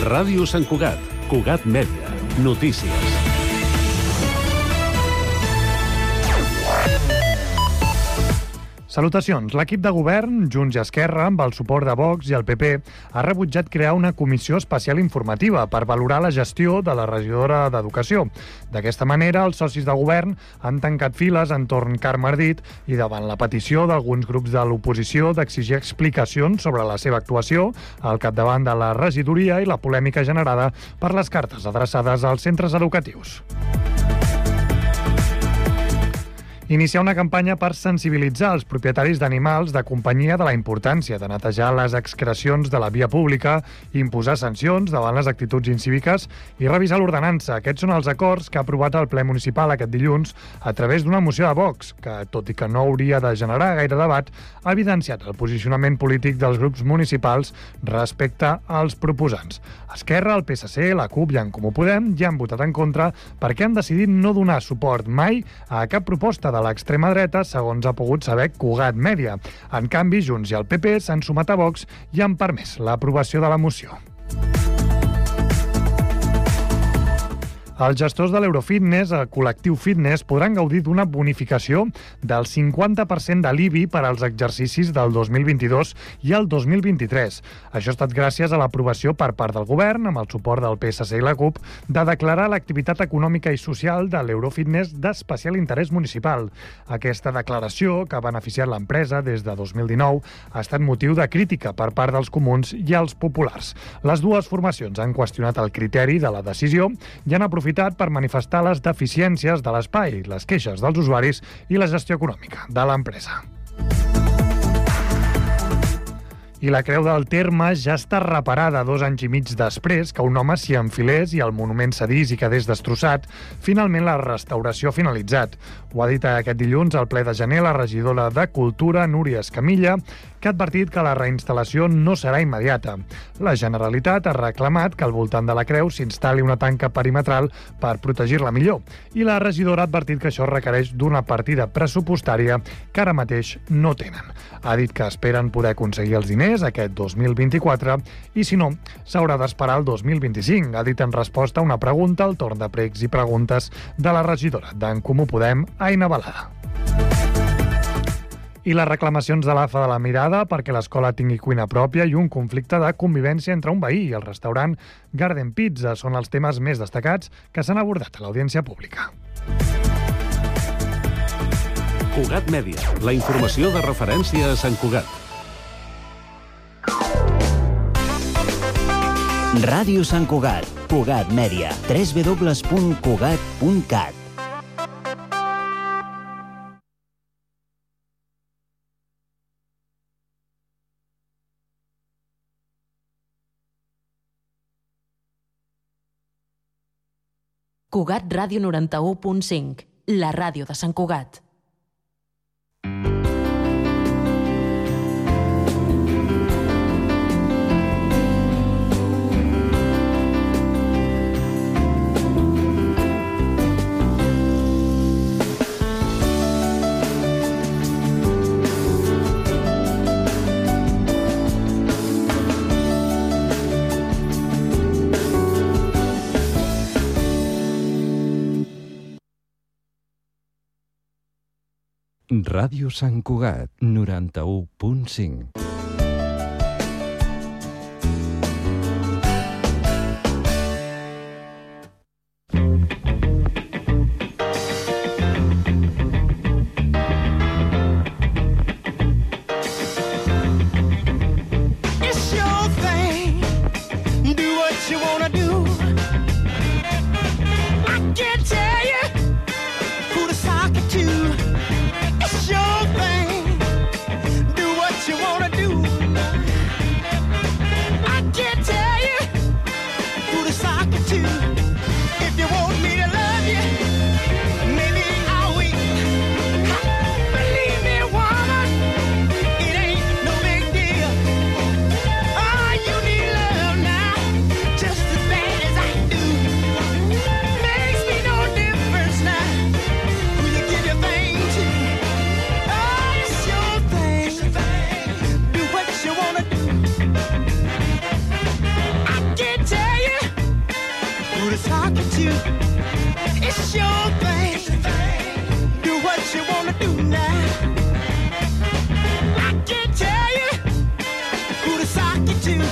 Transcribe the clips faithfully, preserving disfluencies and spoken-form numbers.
Ràdio Sant Cugat, Cugat Mèdia, notícies. Salutacions. L'equip de govern, Junts i Esquerra, amb el suport de Vox i el P P, ha rebutjat crear una comissió especial informativa per valorar la gestió de la regidora d'Educació. D'aquesta manera, els socis de govern han tancat files entorn Carme Ardit i davant la petició d'alguns grups de l'oposició d'exigir explicacions sobre la seva actuació al capdavant de la regidoria i la polèmica generada per les cartes adreçades als centres educatius. Iniciar una campanya per sensibilitzar els propietaris d'animals de companyia de la importància de netejar les excrecions de la via pública, imposar sancions davant les actituds incíviques i revisar l'ordenança. Aquests són els acords que ha aprovat el ple municipal aquest dilluns a través d'una moció de Vox, que, tot i que no hauria de generar gaire debat, ha evidenciat el posicionament polític dels grups municipals respecte als proposants. Esquerra, el P S C, la CUP i en Comú Podem ja han votat en contra perquè han decidit no donar suport mai a cap proposta de l'extrema dreta, segons ha pogut saber Cugat Mèdia. En canvi, Junts i el P P s'han sumat a Vox i han permès l'aprovació de la moció. Els gestors de l'Eurofitness, el col·lectiu Fitness, podran gaudir d'una bonificació del cinquanta per cent de l'I B I per als exercicis del dos mil vint-i-dos i el dos mil vint-i-tres. Això ha estat gràcies a l'aprovació per part del govern, amb el suport del P S C i la CUP, de declarar l'activitat econòmica i social de l'Eurofitness d'especial interès municipal. Aquesta declaració, que ha beneficiat l'empresa des de dos mil dinou, ha estat motiu de crítica per part dels comuns i els populars. Les dues formacions han qüestionat el criteri de la decisió i han aprofitat per manifestar les deficiències de l'espai, les queixes dels usuaris i la gestió econòmica de l'empresa. I la Creu del Terme ja està reparada dos anys i mig després que un home s'hi enfilés i el monument cedís i quedés destrossat. Finalment, la restauració ha finalitzat. Ho ha dit aquest dilluns al ple de gener la regidora de Cultura, Núria Escamilla, que ha advertit que la reinstal·lació no serà immediata. La Generalitat ha reclamat que al voltant de la creu s'instal·li una tanca perimetral per protegir-la millor. I la regidora ha advertit que això requereix d'una partida pressupostària que ara mateix no tenen. Ha dit que esperen poder aconseguir els diners aquest dos mil vint-i-quatre i, si no, s'haurà d'esperar el dos mil vint-i-cinc, ha dit en resposta a una pregunta al torn de pregs i preguntes de la regidora d'en Comú Podem, Aina Balada. I les reclamacions de l'A F A de la Mirada perquè l'escola tingui cuina pròpia i un conflicte de convivència entre un veí i el restaurant Garden Pizza són els temes més destacats que s'han abordat a l'audiència pública. Cugat Mèdia, la informació de referència a Sant Cugat. Ràdio Sant Cugat, Cugat Mèdia, w w w punt cugat punt cat. Cugat Ràdio noranta-u punt cinc, la ràdio de Sant Cugat. Ràdio Sant Cugat, noranta-u punt cinc. You wanna do to talking to. It's your thing. Do what you wanna do now. I can't tell you who to sock you to.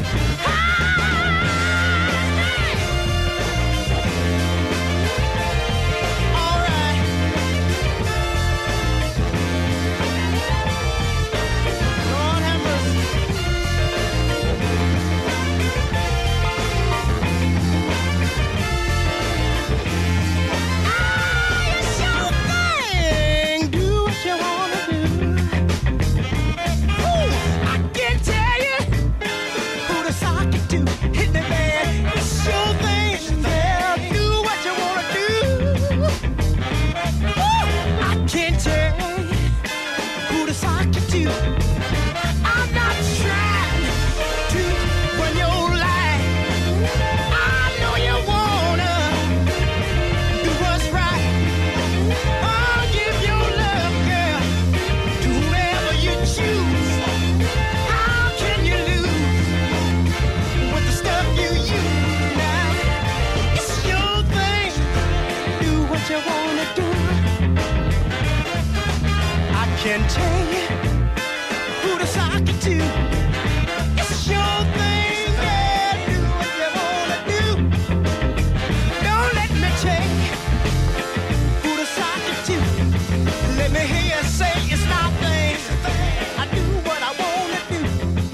Can tell you who to sock it to. It's your thing, yeah. Do what you wanna do. Don't let me tell you who to sock it to. Let me hear you say it's my thing. I do what I wanna do.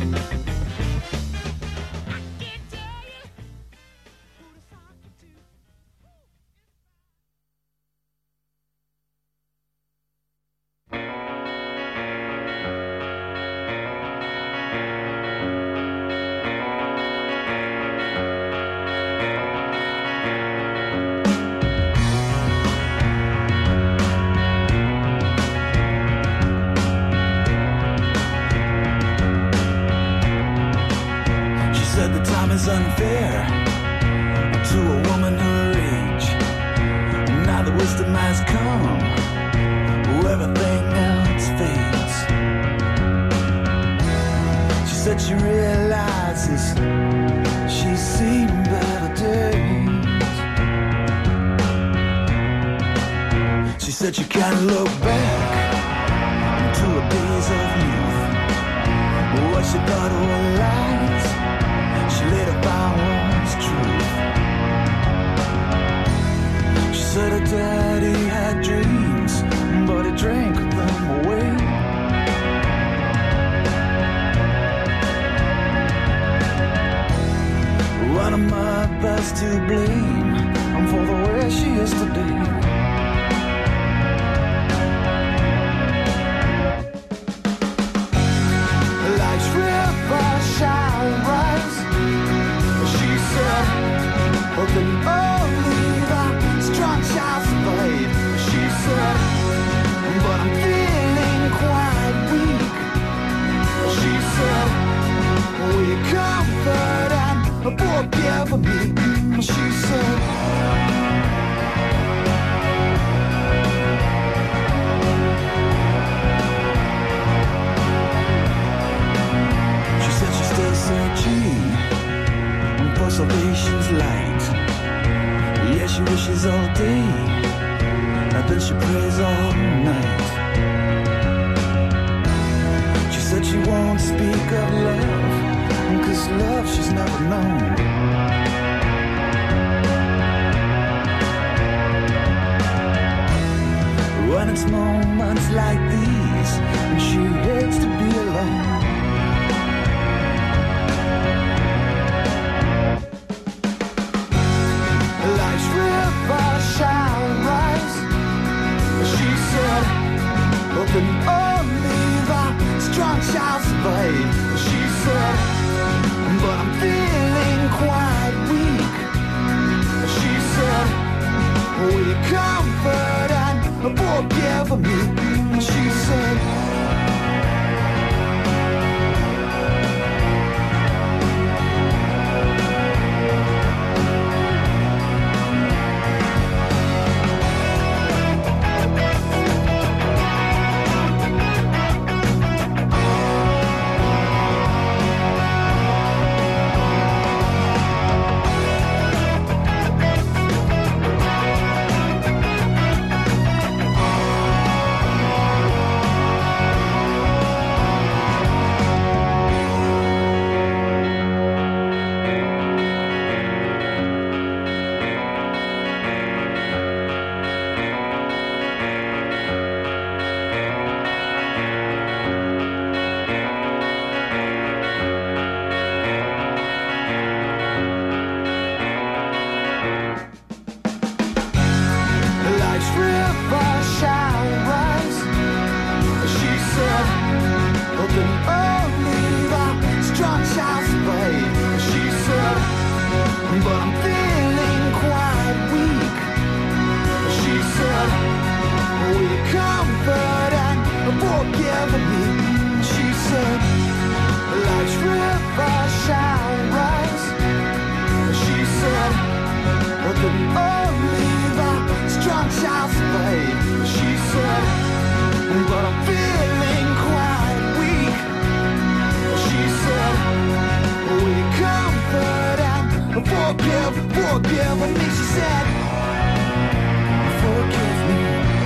I can't tell you who to sock it to. Is unfair to a woman her age. Now the wisdom has come, everything else fades. She said she realizes she's seen better days. She said she can't look back to her days of youth. What she thought were lies, she later found was truth. She said her daddy had dreams, but he drank them away. What am I best to blame? I'm for the way she is today. Life's river shall rise. She said, but then only the strong shall survive. She said, but I'm feeling quite weak. She said, will you comfort and forgive me? She said, she said she's still searching for salvation's light. Yeah, she wishes all day, and then she prays all night. She said she won't speak of love, cause love she's never known. When it's moments like these, and she hates to be alone. Life's river shall rise. She said, but then only the strong shall survive. She said, but I'm feeling quite weak. She said, will you comfort and forgive me? She said, but I'm feeling quite weak. She said, will you comfort and forgive me? She said, life's river shall rise. She said, but the only the strong shall survive. She said, but I'm feeling quite weak. She said, will you comfort and forgive, forgive me? She said, forgive me.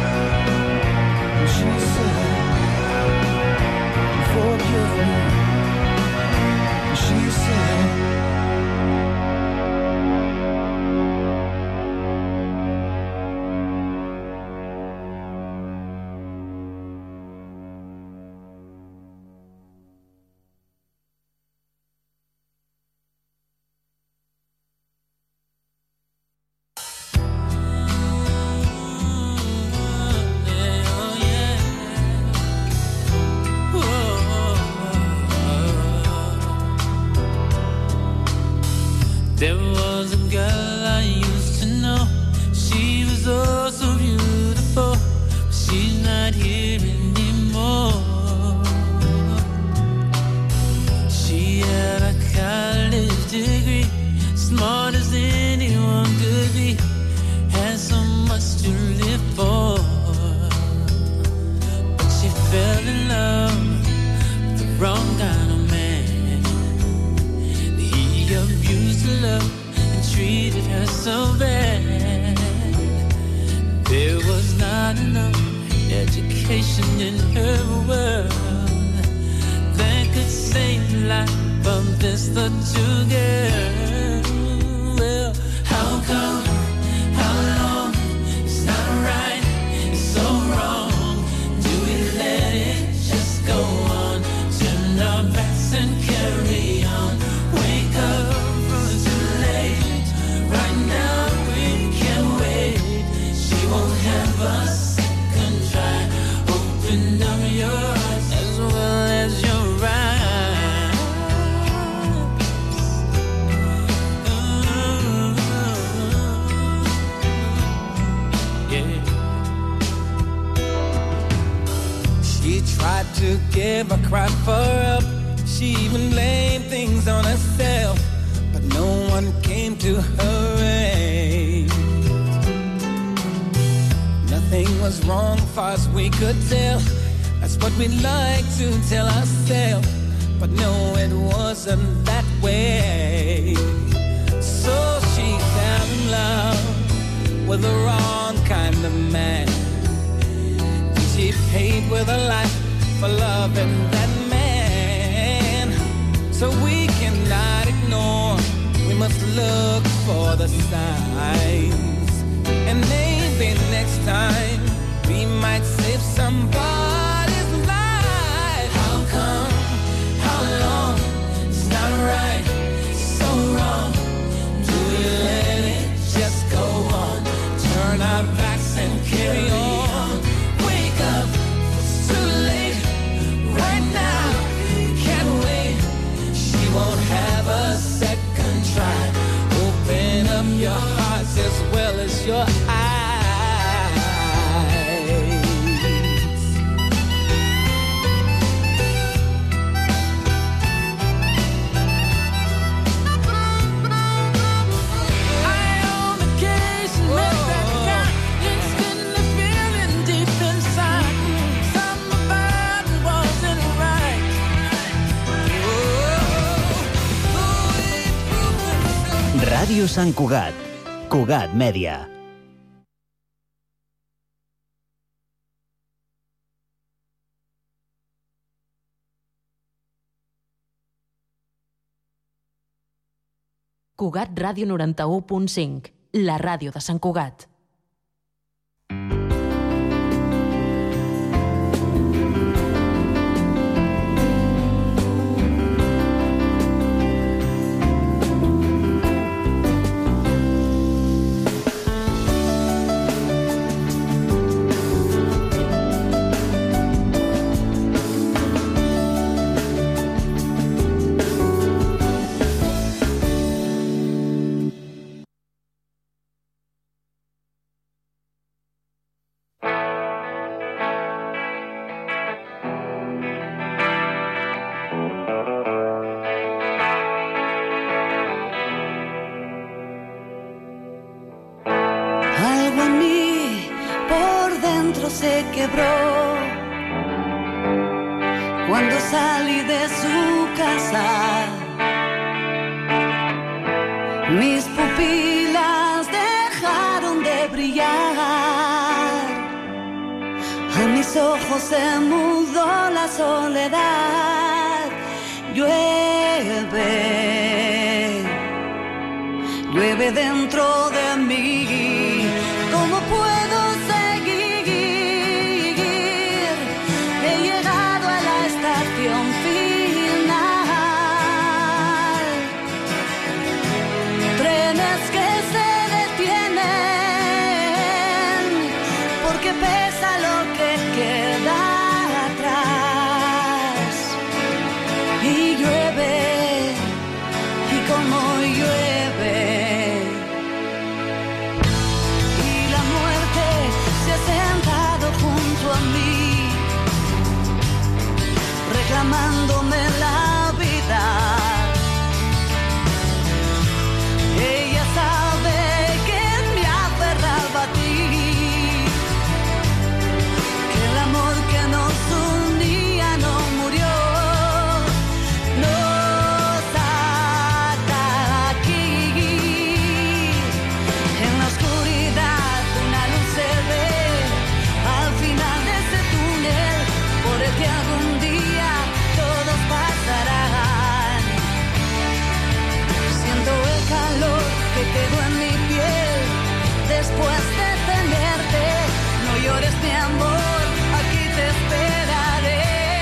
She said, forgive me. She said, there was a girl I used to know. She was oh so beautiful, but she's not here anymore. She had a college degree, smart as anyone could be, had so much to live for. But she fell in love with the wrong kind of man. He abused her love and treated her so bad. There was not enough education in her world that could save the life of this little girl. Well, how come, how long, it's not right, it's so wrong. Do we let it just go on? Turn our backs and carry on. Wake up, it's too late. Right now we can't wait. She won't have a second try. Open up your eyes as well as your eyes. Yeah. She tried to give a cry for help. She even blamed things on herself, but no one came to her aid. Nothing was wrong far as we could tell. That's what we like to tell ourselves, but no, it wasn't that way. So she fell in love with the wrong kind of man. She paid with her life for loving that man. So we cannot ignore, we must look for the signs. And maybe next time we might save somebody's life. How come, how long, it's not right, it's so wrong. Do we let it just go on? Turn our backs and carry on. Wake up, it's too late. Right now, can't wait. She won't have a second try. Open up your hearts as well as your eyes. I own the case and make that count. Instantly feeling deep inside. Something about it wasn't right. Ràdio Sant Cugat. Cugat Mèdia. Cugat Ràdio noranta-u punt cinc, la ràdio de Sant Cugat. se quebró cuando salí de su casa. Mis pupilas dejaron de brillar, a mis ojos se mudó la soledad. Llueve, llueve dentro de mí. ¿Cómo puedo seguir? He llegado a la estación final. Trenes que se detienen porque pesa lo que queda atrás. Y llueve, y como llueve. Reclamándome la vida. Ella sabe que me aferraba a ti, que el amor que nos unía no murió, nos ata aquí. En la oscuridad una luz se ve al final de ese túnel por el que algún día todos pasarán. Siento el calor que quedó en mi piel después de tenerte. No llores, mi amor, aquí te esperaré.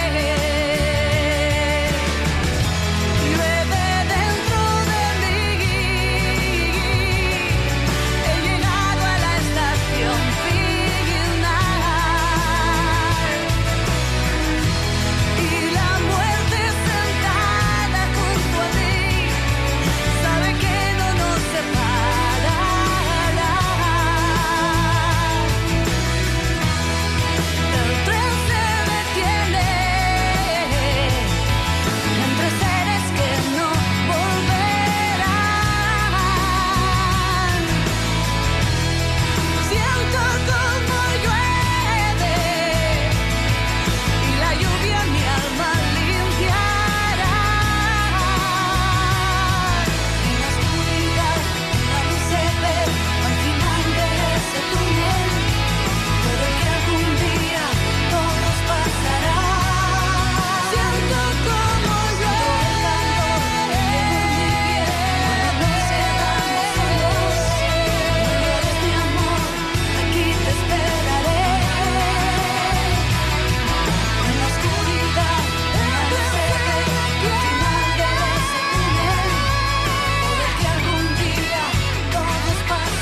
Llueve dentro de mí. He llegado a la estación final. Y la muerte sentada junto a ti sabe que no nos separará. El tren se detiene entre seres que no volverán. Siento como llueve y la lluvia mi alma limpiará. En la oscuridad la luz se ve al final de ese túnel por el que algún día todos pasarán. Siento como llueve cuando nos quedamos solos. No llores, mi amor, aquí te esperaré. En la oscuridad, la luz se ve al final de ese túnel por el que algún día todos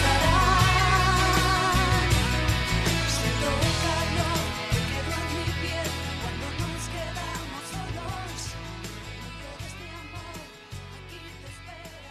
pasarán. Siento el calor que quedó en mi piel cuando nos quedamos solos. No llores, mi amor, aquí te esperaré.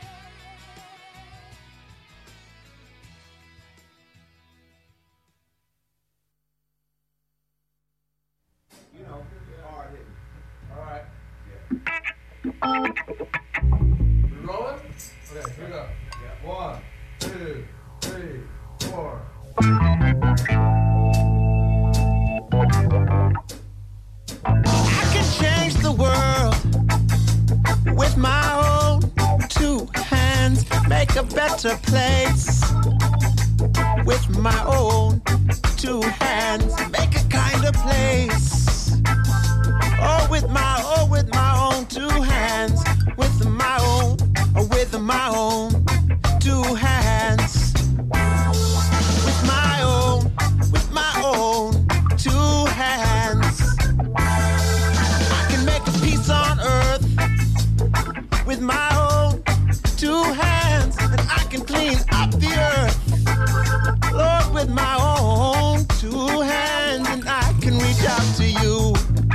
I can change the world with my own two hands, make a better place with my own two hands, make a kinder place. Oh, with my, oh, with my own two hands, with my own, oh, with my own two hands, with my own, with my own two hands. I can make a peace on earth with my own two hands, and I can clean up the earth, Lord, with my own two hands, and I can reach out to you.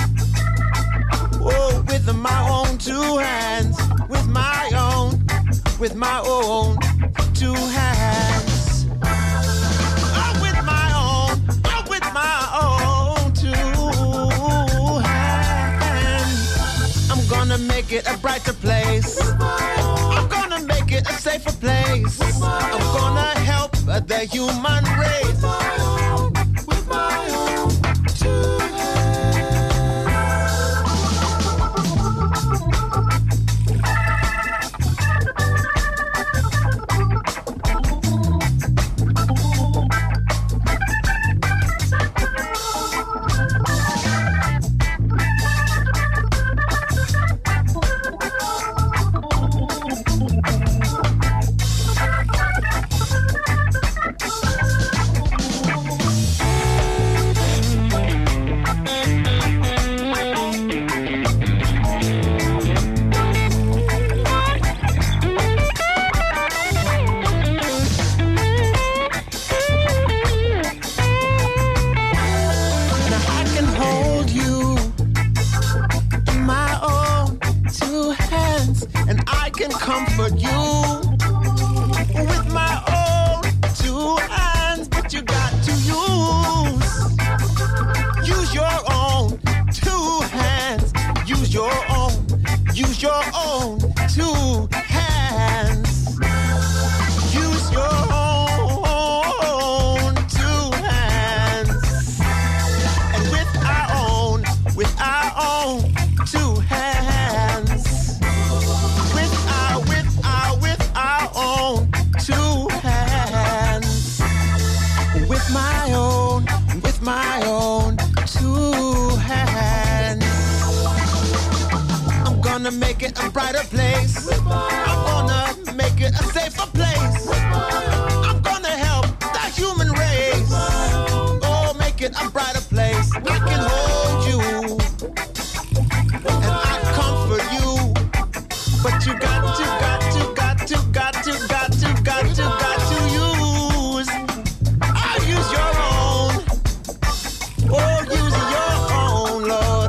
Oh, with my own two hands, with my own, with my own two hands. Oh, with my own, oh, with my own two hands. I'm gonna make it a brighter place. I'm gonna make it a safer place. I'm gonna help the human race. With my make it a brighter place. I'm gonna make it a safer place. I'm gonna help the human race. Oh, make it a brighter place. I can hold you and I comfort you, but you got to, got to, got to, got to, got to, got to, got to use. I'll use your own. Oh, use your own, Lord.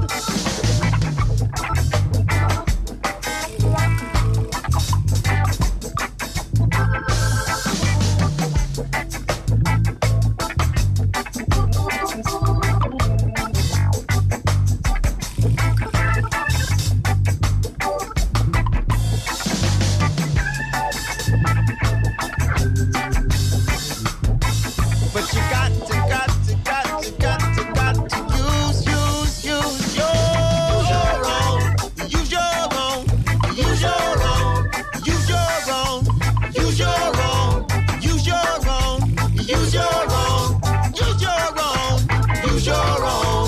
But you got to, got to, got to, got to, got to use, use, use your own. Use your own. Use your own. Use your own. Use your own. Use your own. Use your own. Use your own. Use your own.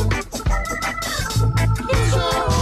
Use your own.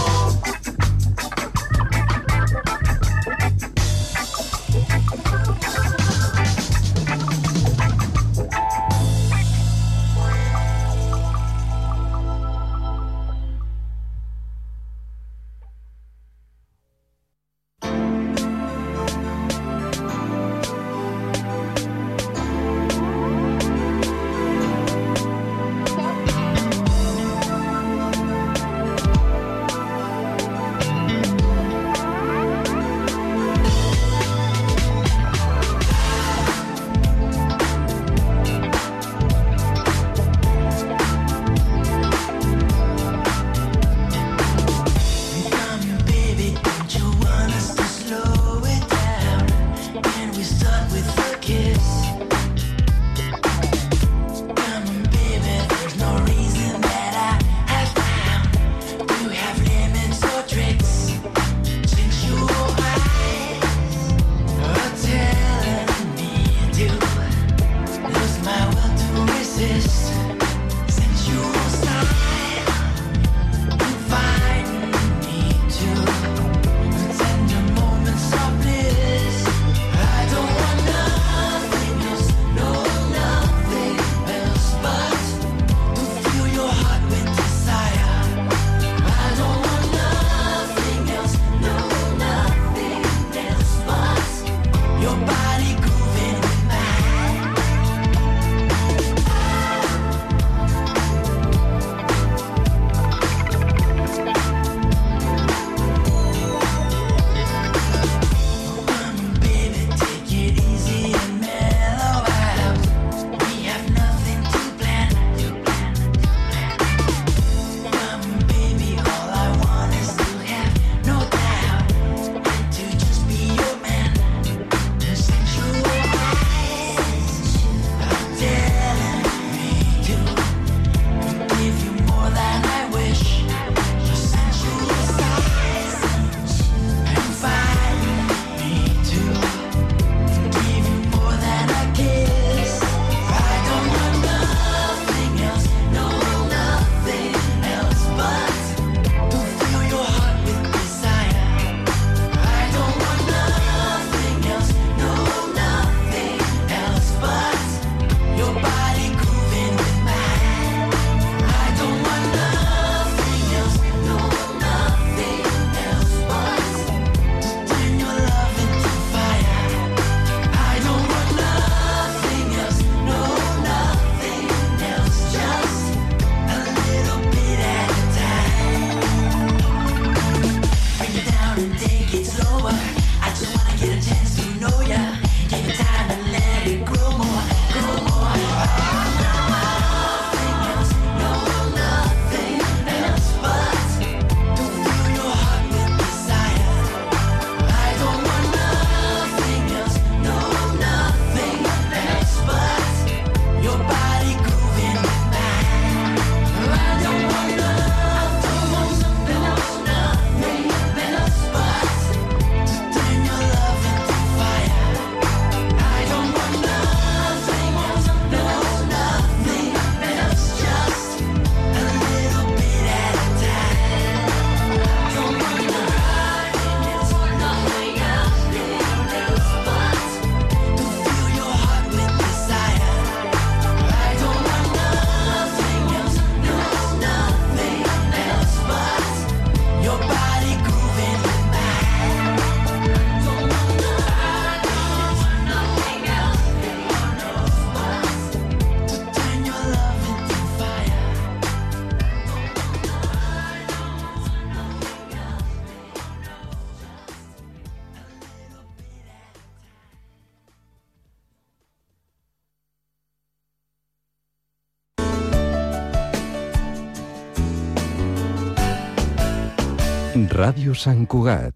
Ràdio Sant Cugat.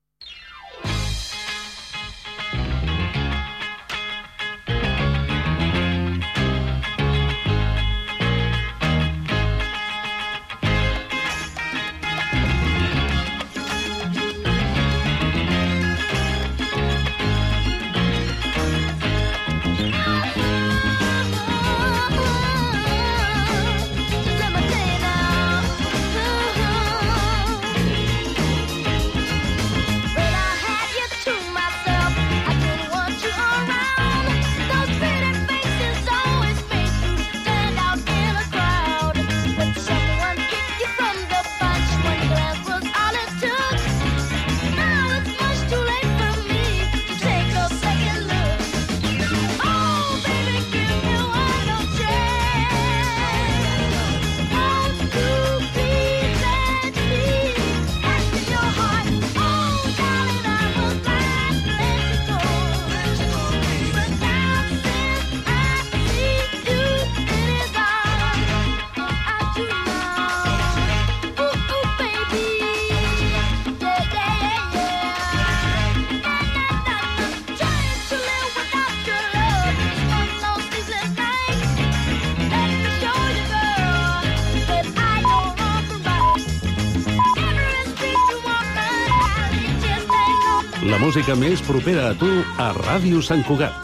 La música més propera a tu a Ràdio Sant Cugat.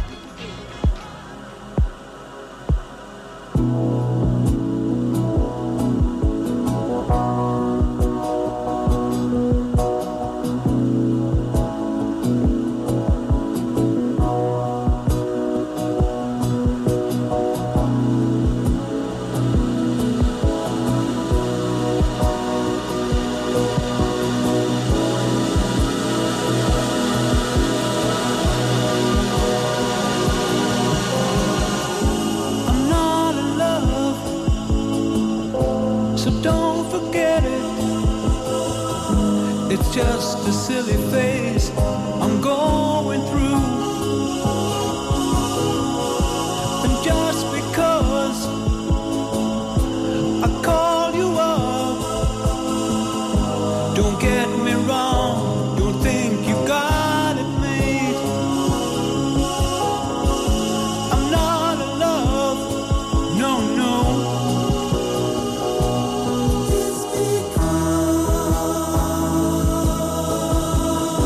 Just a silly phase I'm going through, and just because I call you up, don't get me wrong, don't think you got it made. I'm not in love, no, no. It's because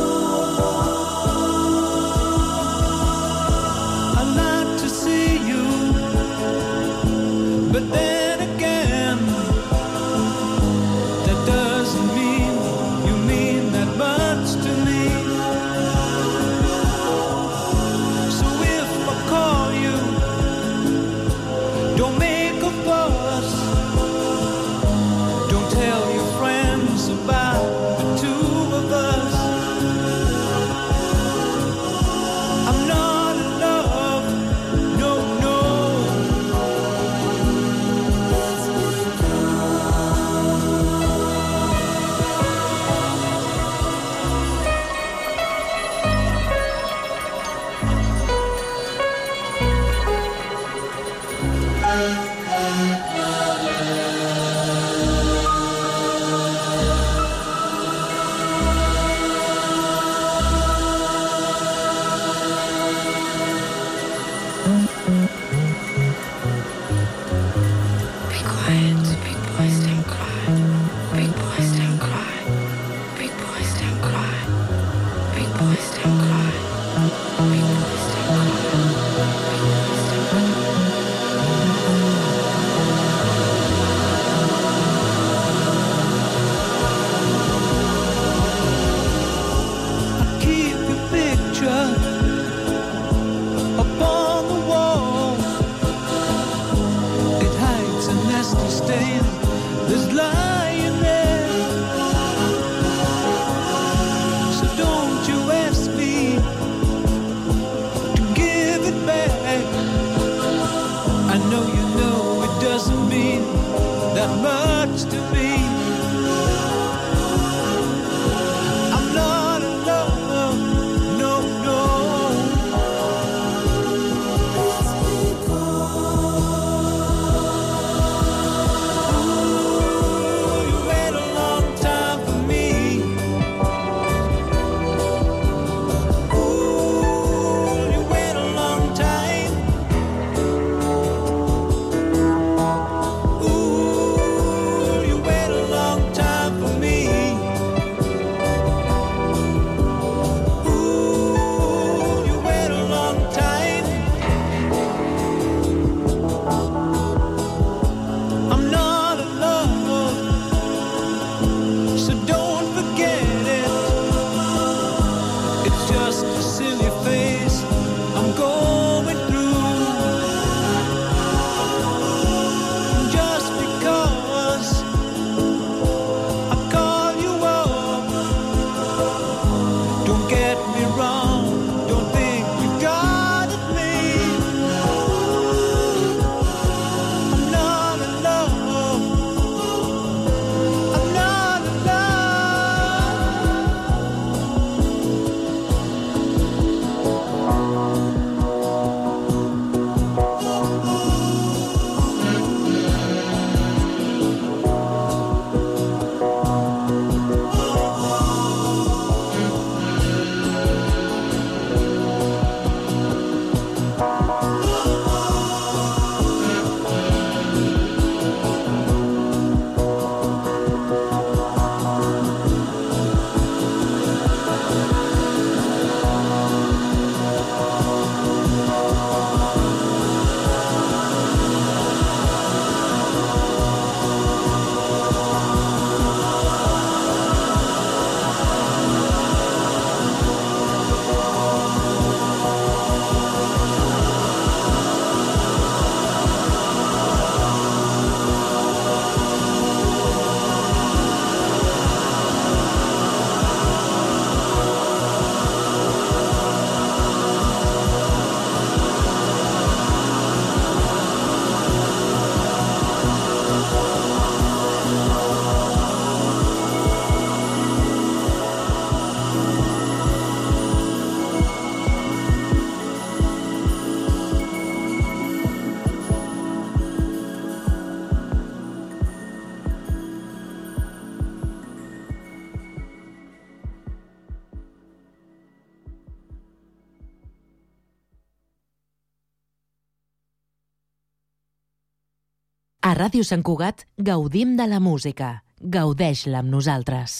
A Ràdio Sant Cugat gaudim de la música. Gaudeix-la amb nosaltres.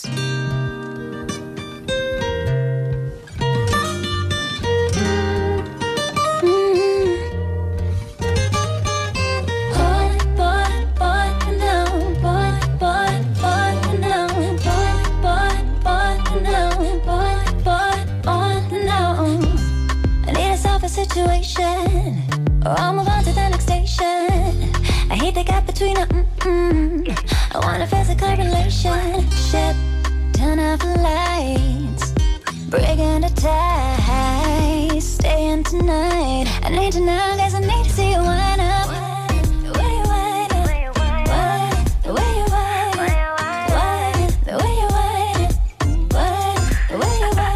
Situation, or I'll move on to the next station. I hate the gap between a mm-mm. I want a physical relationship. Turn off the lights, breaking the ties, staying tonight. I need to know, guess I need to see you wind up. The way you wind up, the way you wind up, the way you wind up, the way you wind up.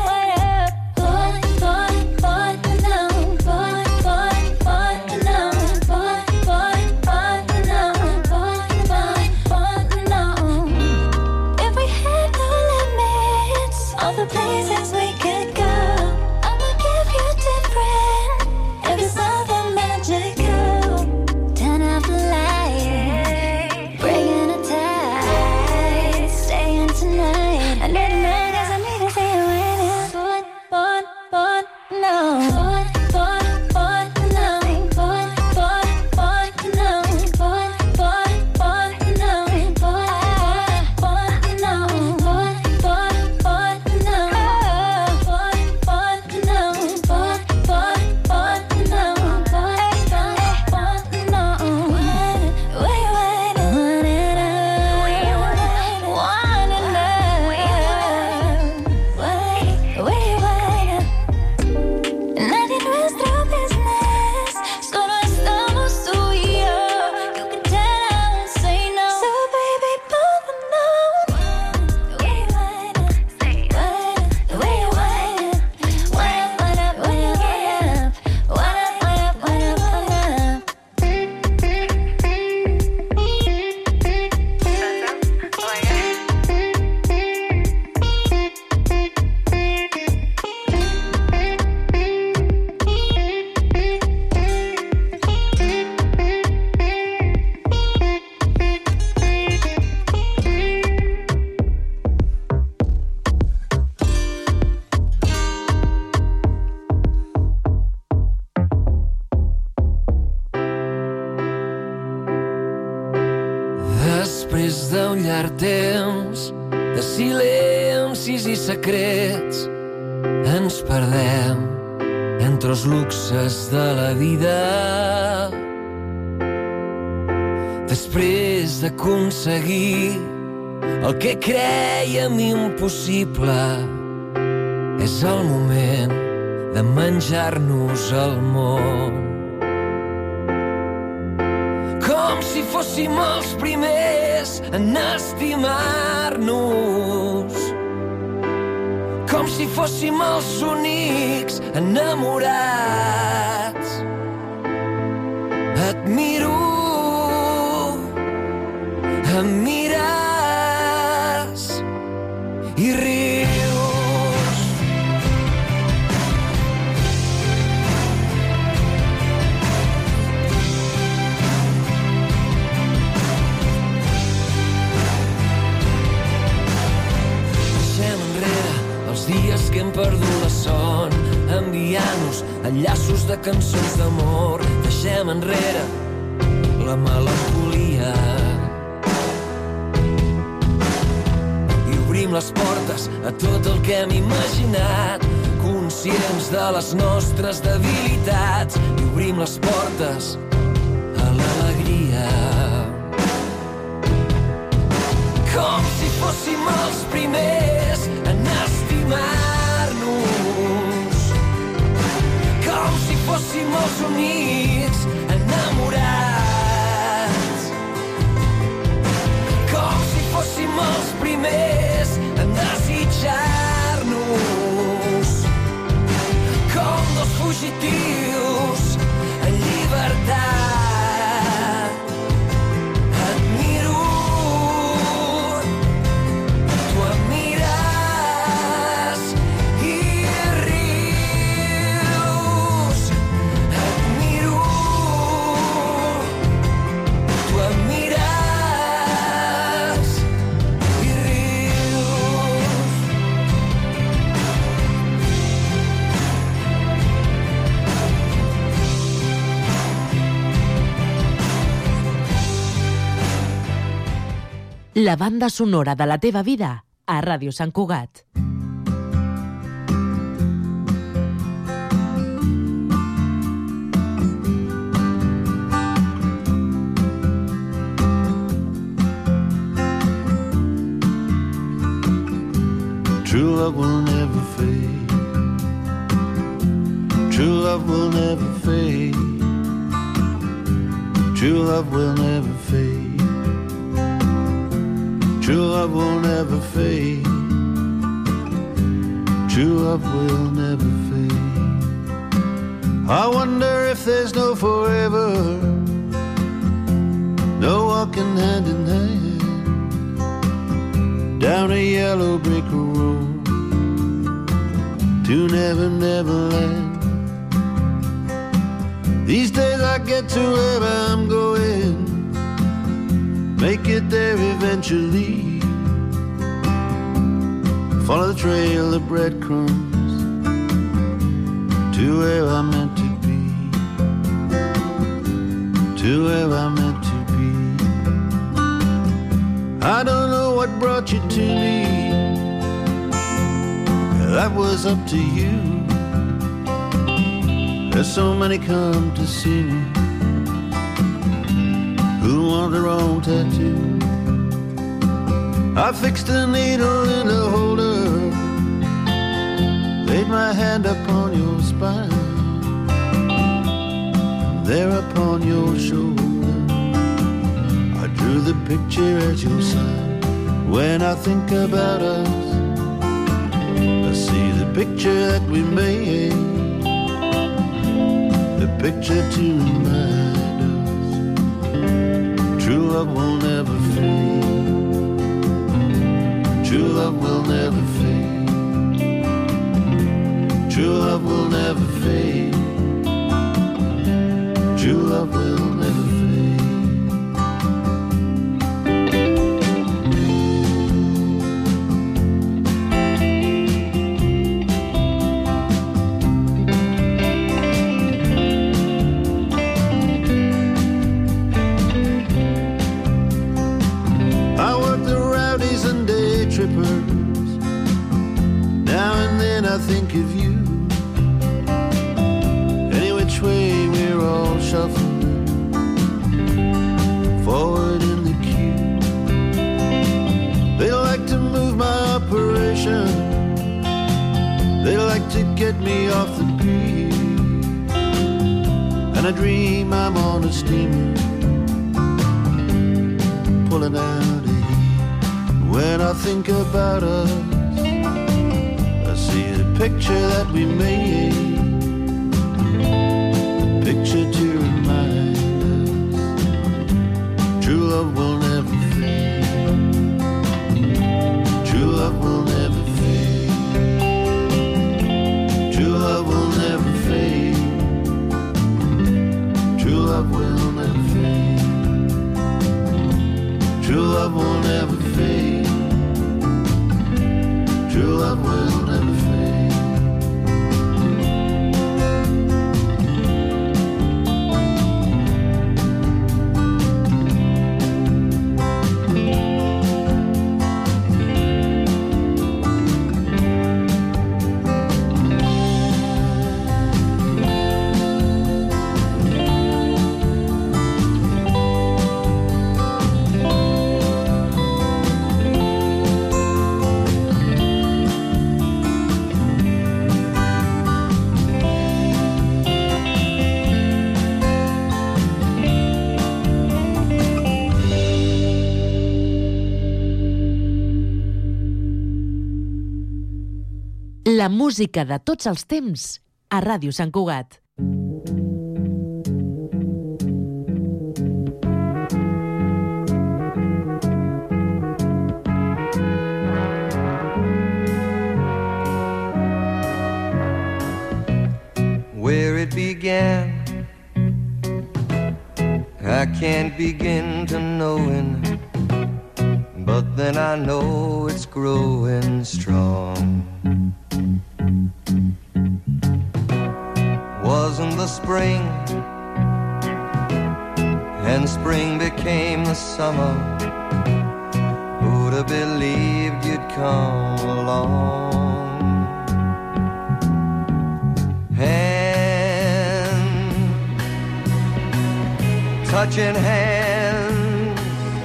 Places we could go, I'ma give you different. Every something magical. Turn off the light, breaking the tie, staying tonight. I need to know, 'cause I need to see you waiting. Born, born, born, no. Born, born, born, no. Born, born, born, no. Born, born, born, no. Born, born, no. Born, born, born, no. Després d'un llarg temps de silencis i secrets ens perdem entre els luxes de la vida. Després d'aconseguir el que crèiem impossible, és el moment de menjar-nos el món. Com si fóssim els primers en estimar-nos, com si fóssim els únics enamorats. Et miro, em mires i rius. Deixem enrere els dies que hem perdut la son, enviant-nos enllaços de cançons d'amor. Deixem enrere la melancolia i obrim les portes a tot el que hem imaginat, conscients de les nostres debilitats, i obrim les portes a l'alegria. Com si fóssim els primers en estimar-nos, com si fóssim els únics enamorats, com si fóssim els primers en desitjar-nos, com dos fugitius en llibertat. Et miro, tu em mires i rius. Et miro, tu em mires La banda sonora de la teva vida a Ràdio Sant Cugat. True love will never fade. True love will never fade. True love will never fade. True love will never fade. True love will never fade. I wonder if there's no forever, no walking hand in hand down a yellow brick road to Never Never Land. These days I get to where I'm going, make it there eventually, follow the trail of breadcrumbs to where I'm meant to be, to where I'm meant to be. I don't know what brought you to me, that was up to you. There's so many come to see me who want their own tattoo. I fixed a needle in a holder, laid my hand upon your spine, there upon your shoulder I drew the picture as your sign. When I think about us, I see the picture that we made, the picture to remind us true love will never fade. True love will never fade. True love will never fade. True love will never fade. Now and then I think of you. Any which way we're all shuffling forward in the queue. They like to move my operation, they like to get me off the beat, and I dream I'm on a steamer pulling out of heat. When I think about us, I see the picture that we made, the picture to remind us true love will never fade. True love will never fade. True love will never fade. True love will never fade. True love will never fade. True love will never fade. La música de tots els temps a Ràdio Sant Cugat. Where it began, I can't begin to knowing, but then I know it's growing strong. Wasn't the spring, and spring became the summer, never believed you'd come along. Hand, touching hands,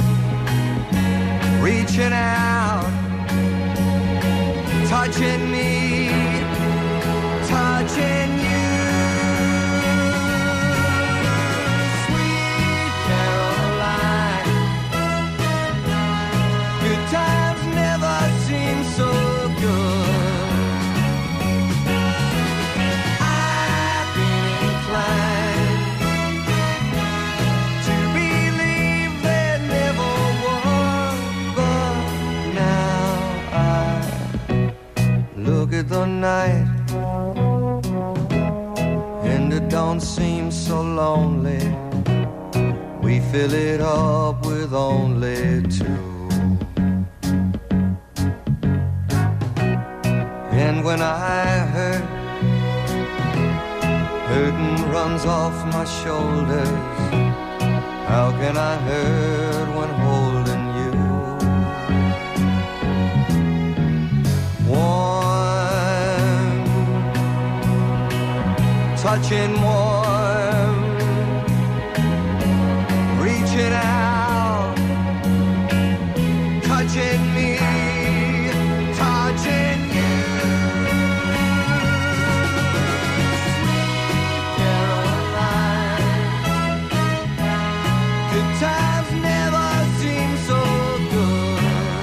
reaching out, touching me, touching you. Sweet Caroline, good times never seem so good. I've been inclined to believe there never was, but now I look at the night and it don't seem so lonely. We fill it up with only two. And when I hurt, hurting runs off my shoulders. How can I hurt when holding you? Warm, touching warm, reaching out, touching me, touching you. Sweet Caroline, good times never seem so good.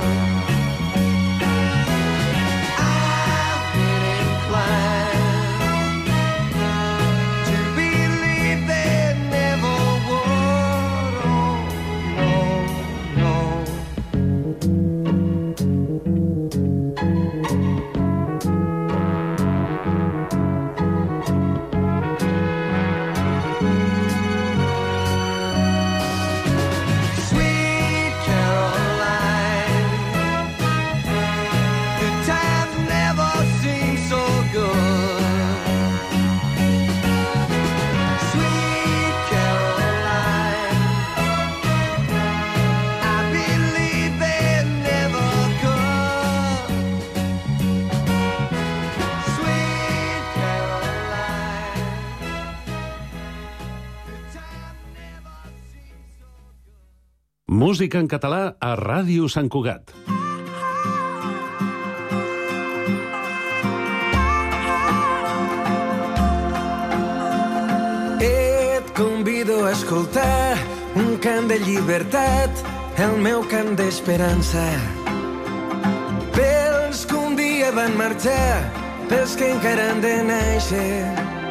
I've been inclined to believe there never would. Oh, no, Sweet Caroline, good times never seem so good. Sweet Caroline, I believe they never could. Sweet Caroline, good times never seem so good. Música en català a Ràdio Sant Cugat. Et convido a escoltar un cant de llibertat, el meu cant d'esperança. Pels que un dia van marxar, pels que encara han de néixer.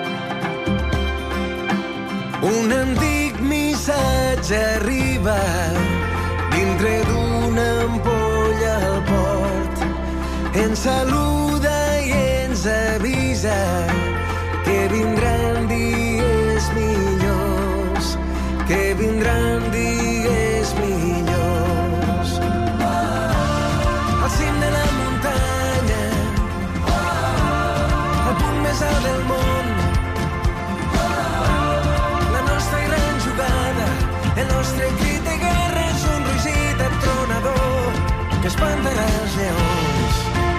Un antic missatge arriba dintre d'una ampolla al port. Ens saluda i ens avisa que vindran dies millors, que vindran dies millors. Al cim de la muntanya, al punt més alt del món, la nostra gran jugada, el nostre crit de guerra és un rugit atronador que espantarà els lleons.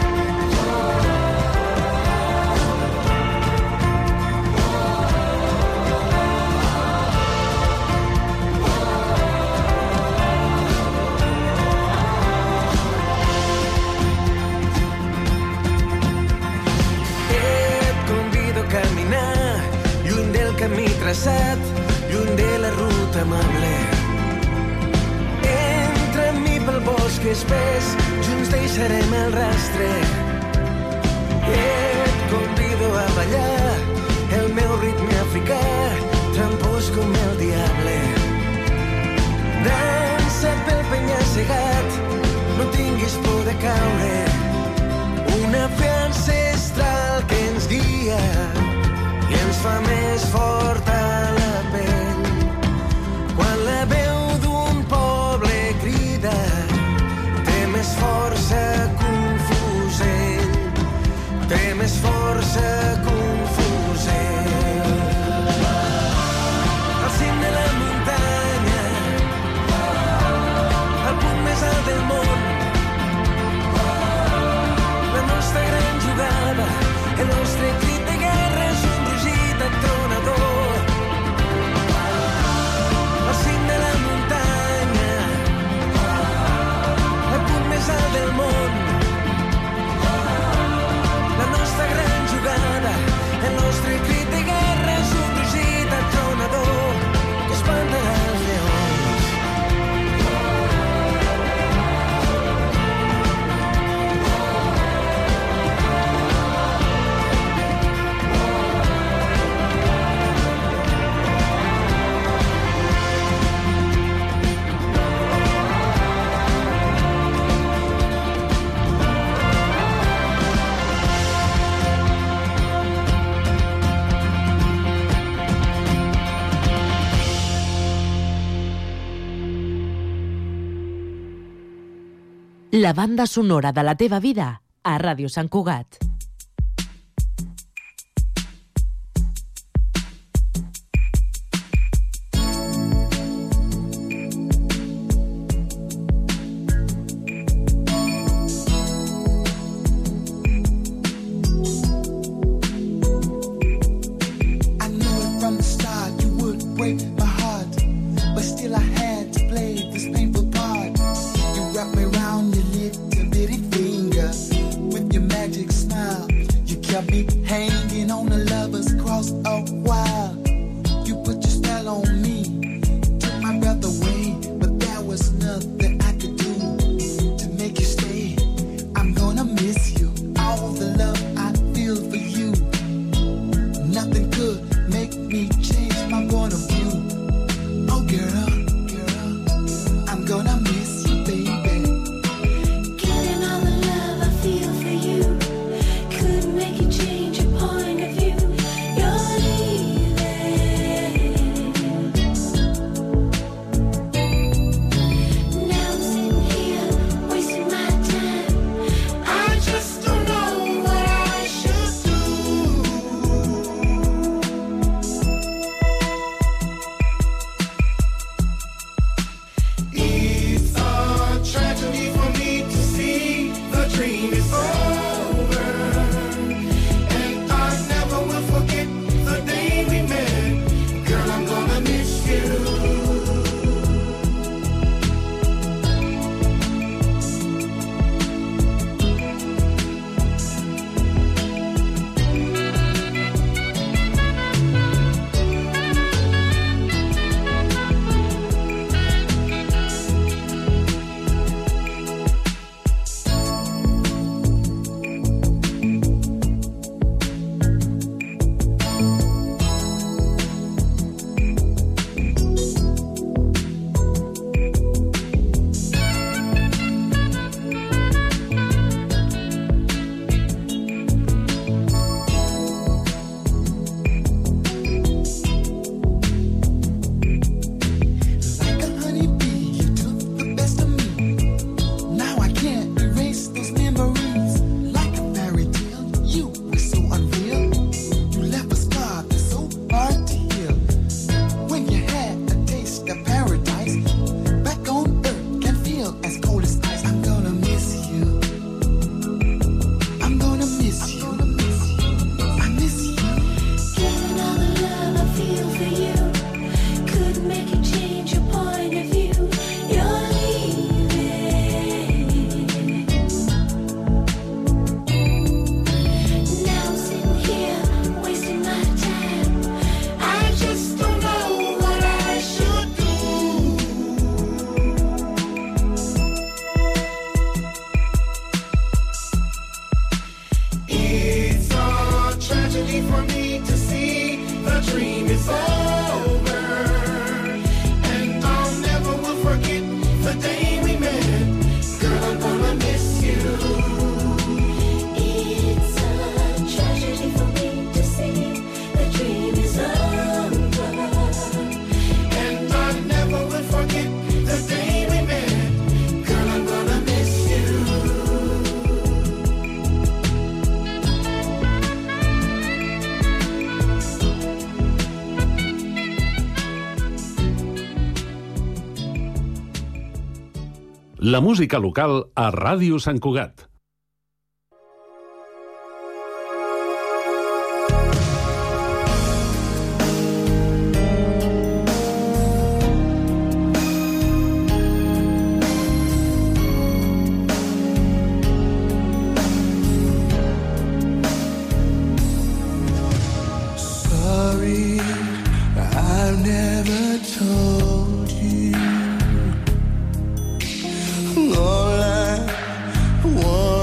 Et convido a caminar lluny del camí traçat, lluny de la ruta amable. Entra amb mi pel bosc espès, junts deixarem el rastre. Et convido a ballar el meu ritme africà, trampós com el diable. Dansa pel penya-segat, no tinguis por de caure. Una fe ancestral que ens guia i ens fa més fort a la pell. Quan la veu d'un poble crida, té més força que un fusell, té més força que un fusell. Al cim de la muntanya, al punt més alt del món, La banda sonora de la teva vida a Ràdio Sant Cugat. La música local a Ràdio Sant Cugat. Sorry, I've never told you all I want.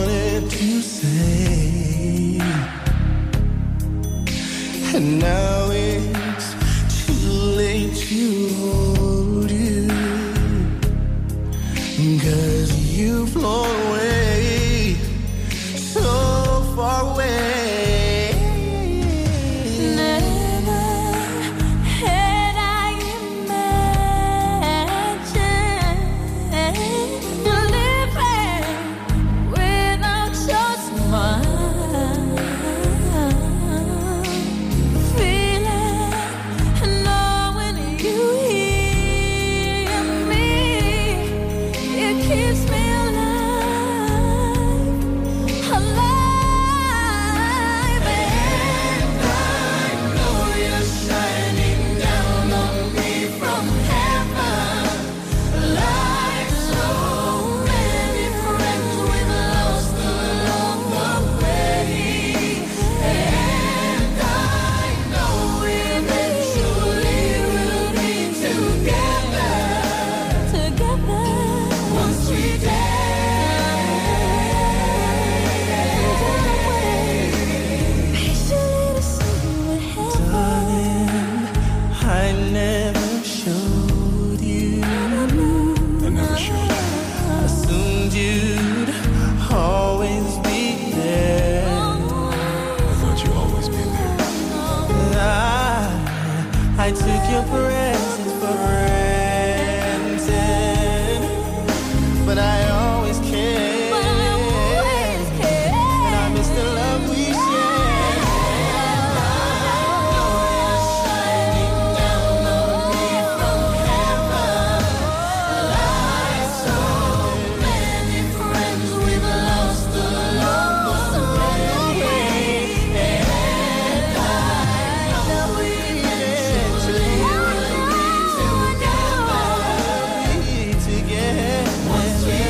I took your presence for granted, but I always cared, but I always cared, and I miss the love we shared. Shining down on me from heaven, like so many friends we've lost along the way, and I know we eventually will be together once we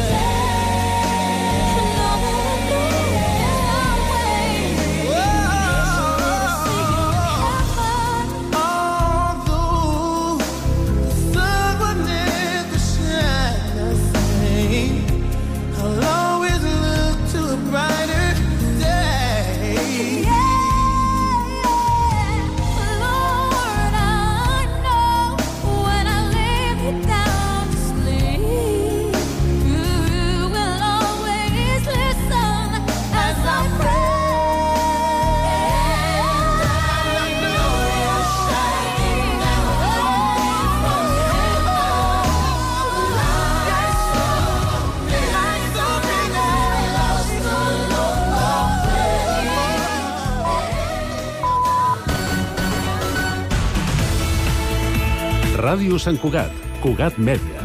Ràdio Sant Cugat, Cugat Mèdia.